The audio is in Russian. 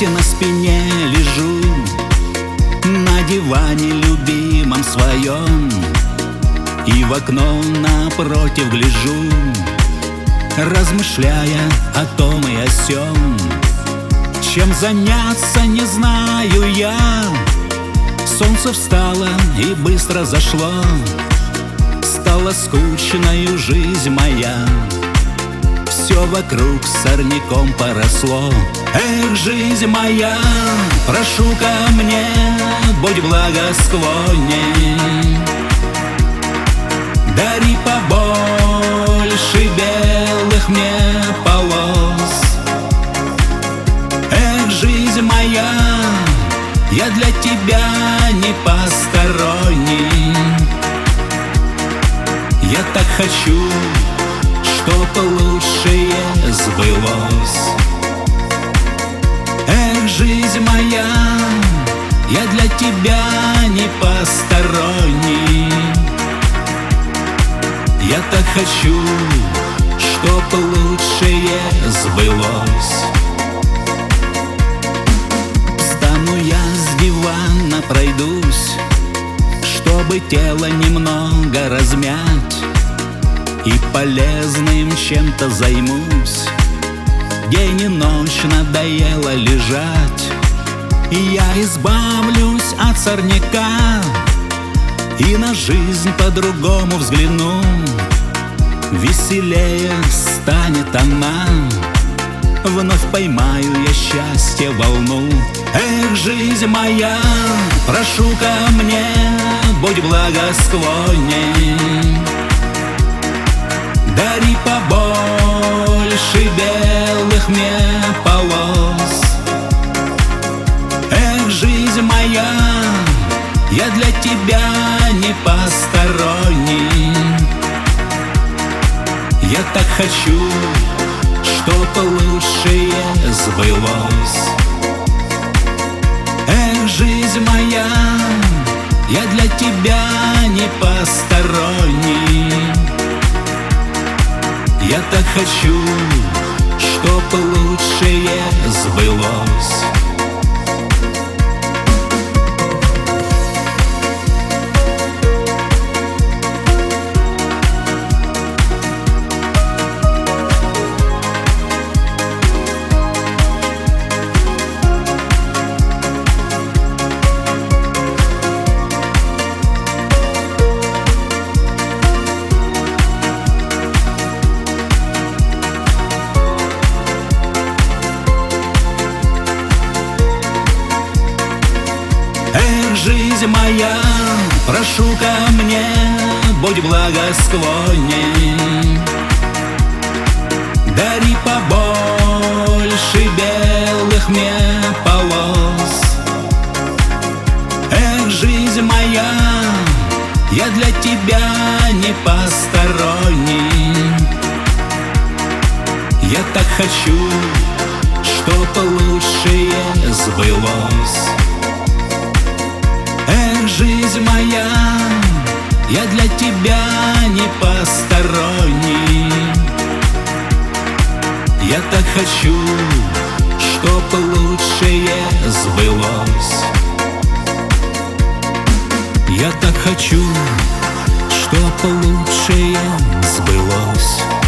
кровати на спине лежу, на диване любимом своем, и в окно напротив гляжу, размышляя о том и о сём. Чем заняться, не знаю я. Солнце встало и быстро зашло, стала скучною жизнь моя. Все вокруг сорняком поросло. Эх, жизнь моя, прошу ко мне, будь благосклонней. Дари побольше белых мне полос. Эх, жизнь моя, я для тебя не посторонний. Я так хочу, чтоб лучшее сбылось. Эх, жизнь моя, я для тебя не посторонний. Я так хочу, чтоб лучшее сбылось. Встану я с дивана, пройдусь, чтобы тело немного размять, и полезным чем-то займусь. День и ночь надоело лежать, и я избавлюсь от сорняка, и на жизнь по-другому взгляну. Веселее станет она, вновь поймаю я счастье волну. Эх, жизнь моя, прошу ко мне, будь благосклонней. Дари побольше белых мне полос. Эх, жизнь моя, я для тебя не посторонний. Я так хочу, чтоб лучшее сбылось. Эх, жизнь моя, я для тебя не посторонний. Я так хочу, чтоб лучшее сбылось. Эх, жизнь моя, прошу ко мне, будь благосклонней. Дари побольше белых мне полос. Эх, жизнь моя, я для тебя не посторонний. Я так хочу, чтоб лучшее сбылось. Эх, жизнь моя, я для тебя не посторонний. Я так хочу, чтоб лучшее сбылось. Я так хочу, чтоб лучшее сбылось.